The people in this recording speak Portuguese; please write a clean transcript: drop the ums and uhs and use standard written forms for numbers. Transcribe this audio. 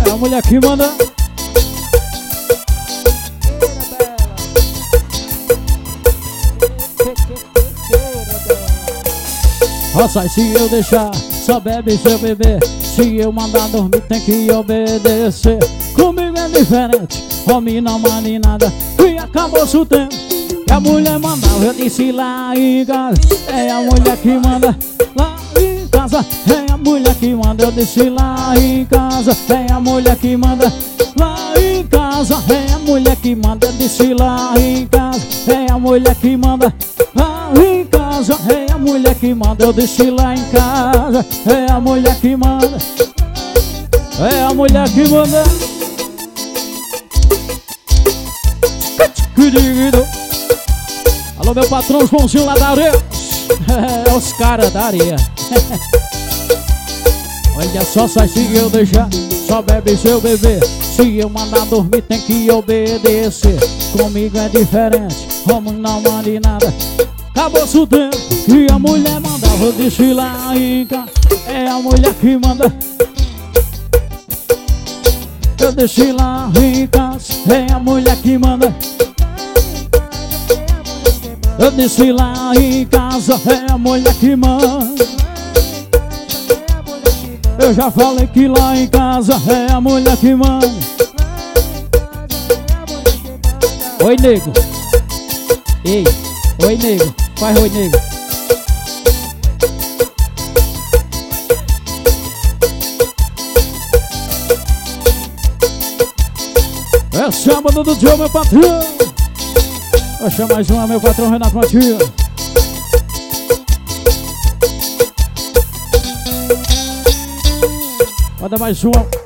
É a mulher que manda. Roça, se eu deixar, só bebe se eu beber. Se eu mandar dormir, tem que obedecer. Comigo é diferente, homem não manda em nada. E acabou-se o tempo que a mulher mandava. Eu disse lá em casa, é a mulher que manda. Lá em casa, é a mulher que manda. Eu disse lá em casa, é a mulher que manda. Lá em casa, é a mulher que manda. Eu disse lá em casa, é a mulher que manda. Lá em casa, é a mulher que manda. Eu disse lá em casa, é a mulher que manda. É a mulher que manda. Alô, meu patrão, os bonzinhos lá da areia. É os caras da areia. Olha só, sai se eu deixar, só bebe se eu beber. Se eu mandar dormir, tem que obedecer. Comigo é diferente, como não manda em nada. Acabou-se o tempo que a mulher mandava. Eu disse lá em casa, é a mulher que manda. Eu disse lá em casa, é a mulher que manda. Eu disse lá em casa, é a mulher que manda. Eu já falei que lá em casa é a mulher que manda. Oi, nego. Ei, oi, nego. Faz oi, nego. Essa é a banda do Joe, meu patrão. Vou chamar mais uma, meu patrão Renato Matias. Manda mais uma.